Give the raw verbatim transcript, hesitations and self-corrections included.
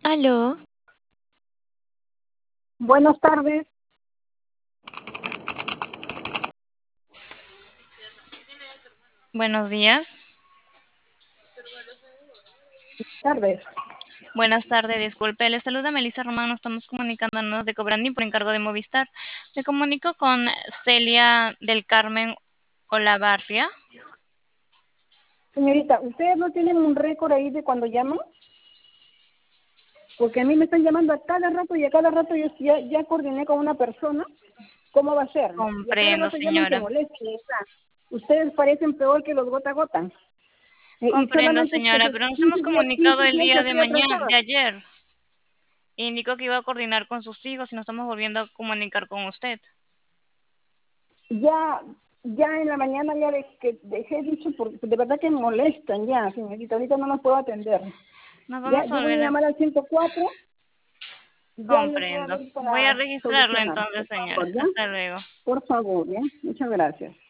Aló, Buenas tardes. buenos días. Tardes. Buenas tardes, disculpe. Le saluda Melissa Román. Nos estamos comunicándonos de Cobrandín por encargo de Movistar. Me comunico con Celia del Carmen Olavarria. Señorita, ¿ustedes no tienen un récord ahí de cuando llaman? Porque a mí me están llamando a cada rato y a cada rato yo ya, ya coordiné con una persona. ¿Cómo va a ser? Y a cada Comprendo, rato llaman que señora. molesten. O sea, ustedes parecen peor que los gota gota. Eh, y Comprendo, solamente señora, porque pero nos hemos quince días, comunicado quince el días día de estoy mañana, atrasada. de ayer. Indicó que iba a coordinar con sus hijos y nos estamos volviendo a comunicar con usted. Ya, ya en la mañana ya de, que dejé dicho, porque de verdad que me molestan ya, señorita. Ahorita no los puedo atender. Nos Ya, vamos a yo voy a volver a... llamar al ciento cuatro. Ya les voy a Comprendo. ver Voy a para registrarlo solucionar. entonces, Por señora. favor, ¿ya? Hasta luego. Por favor, ¿ya? Muchas gracias.